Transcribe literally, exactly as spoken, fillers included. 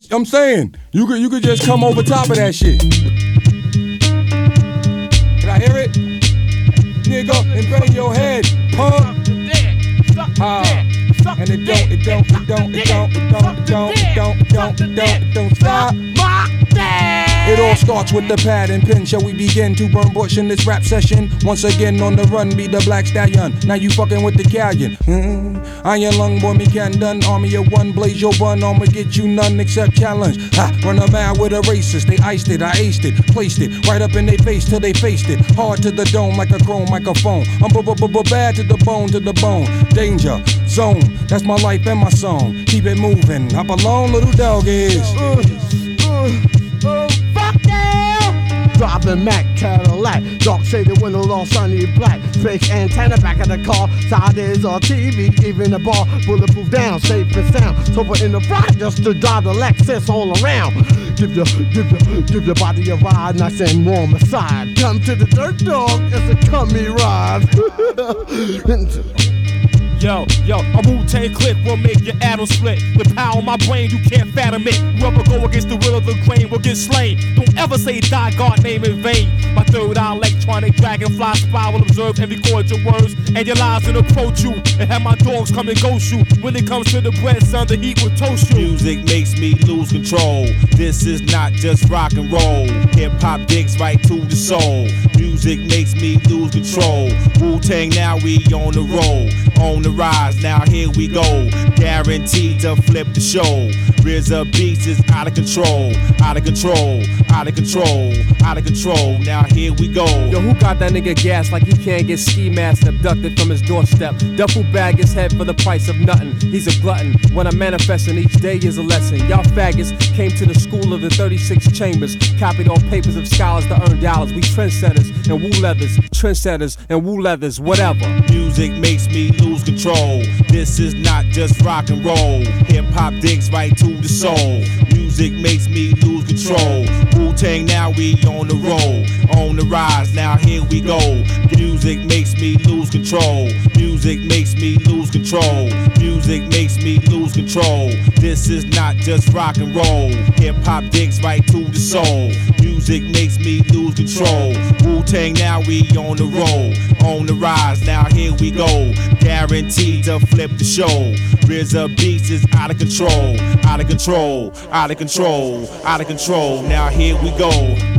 I'm saying, you could you could just come over top of that shit. Can I hear it? Nigga, and bang your head, punk. Ah, and it don't, it don't, it don't, it don't, it don't, it don't, it don't, it don't, it don't, it don't stop. It all starts with the pad and pen. Shall we begin to burn bush in this rap session? Once again on the run, be the black stallion. Now you fucking with the galleon. Mm-hmm. Iron lung boy, me can done. Army of one, blaze your bun. I'ma get you none except challenge. Ha, run a mile with a racist. They iced it, I aced it, placed it right up in their face till they faced it. Hard to the dome like a chrome microphone. I'm b-b-b-bad to the bone, to the bone. Danger zone, that's my life and my song. Keep it moving. Hop along, little dog is. Uh, uh, uh, fuck yeah! Driving Mac Cadillac, dark shaded windows all shiny black. Fake antenna back of the car, side is a T V, even the bar, bulletproof down, safe and sound. Sober in the front just to drive the Lexus all around. Give your, give your, give your body a ride, nice and warm aside. Come to the dirt dog, it's a cummy ride. Yo, yo, a Wu-Tang click will make your atom split. The power of my brain, you can't fathom it. Whoever go against the will of the grain will get slain. Don't ever say die God name in vain. My third eye electronic dragonfly spy will observe and record your words and your lies and approach you. And have my dogs come and ghost you. When it comes to the bread, son, the heat will toast you. Music makes me lose control. This is not just rock and roll. Hip-hop digs right to the soul. Music makes me lose control. Wu-Tang, now we on the roll. On the rise, now here we go. Guaranteed to flip the show. R Z A Beats is out of control. Out of control, out of control, out of control. Now here we go. Yo, who got that nigga gas like he can't get ski mask abducted from his doorstep? Duffel bag his head for the price of nothing. He's a glutton. When I'm manifesting, each day is a lesson. Y'all faggots came to the school of the thirty-six chambers, copied all papers of scholars to earn dollars. We trendsetters and woo leathers, trendsetters and woo leathers, whatever. Music makes me lose control. This is not just rock and roll. Hip hop digs right to the soul. Music makes me lose control. Wu-Tang, now we on the roll. On the rise, now here we go. Music makes me lose control. Music makes me lose control. Music makes me lose control. This is not just rock and roll. Hip hop digs right to the soul. Music makes me lose control. Wu-Tang, now we on the roll. On the rise, now here we go. Guaranteed to flip the show. R Z A Beats is out of control. Out of control, out of control, out of control. Now here we go.